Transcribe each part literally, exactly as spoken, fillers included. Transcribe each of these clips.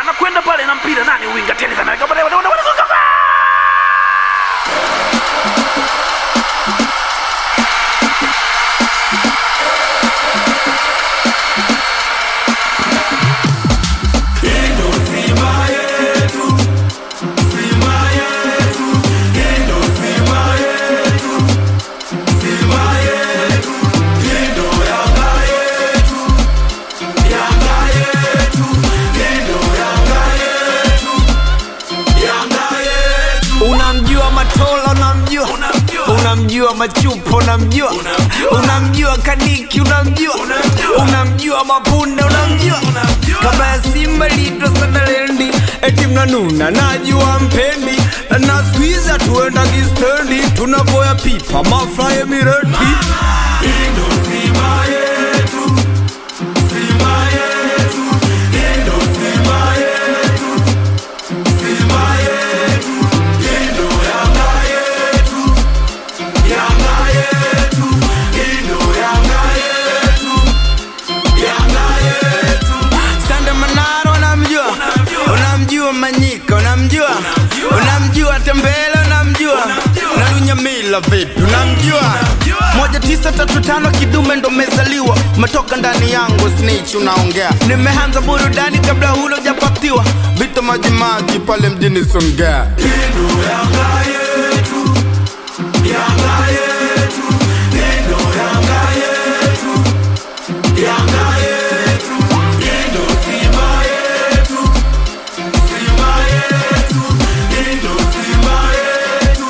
anakwenda pale na mpira nani winga tena sana. Unamjua Machupo, unamjua unamjua Kadiki, unamjua unamjua Mapunda, unamjua kama ya Simba Lito Sandalendi, eti mnanuna najua mpendi na squeeze tuenda kistendi tunapoya pipa mafla ya mireti. Indo Simba yetu, Simba yetu, Indo Simba yetu, Simba yetu, Indo Yanga yetu, Yanga yetu, Indo Yanga yetu, Yanga yetu. Sande Manara unamjua, unamjua Manyika, unamjua unamjua Tembele, unamjua Nalunya Mila vipi, unamjua moja tisa tatu tano kidume ndo mezaliwa, umetoka ndani yangu snitch unaongea. Nimeanza burudani kabla hulo japatiwa, vita maji maji pale mjini Songea. Indo Yanga yetu, Yanga yetu, Indo Yanga yetu, Yanga yetu, Indo Simba yetu, Simba yetu, Indo Simba yetu,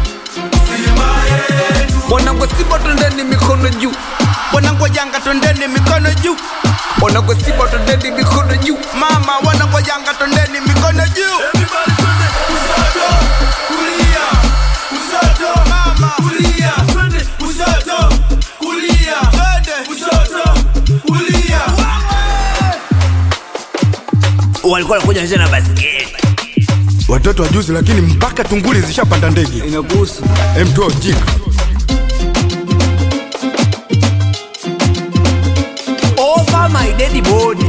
Simba yetu. Wanangu Simba twendeni mikono juu, wanangu Yanga twendeni mikono juu, wanangu Simba twendeni mikono juu, mama wanangu Yanga twendeni mikono juu. Everybody twende kushoto, kulia, kushoto, mama, kulia, twende kushoto, kulia, twende kushoto, kulia. Walikuwa wanakuja nje na basketi. Watoto wajuzi lakini mpaka tunguli zishapanda ndege. Inakuhusu M two jika. over my daddy body.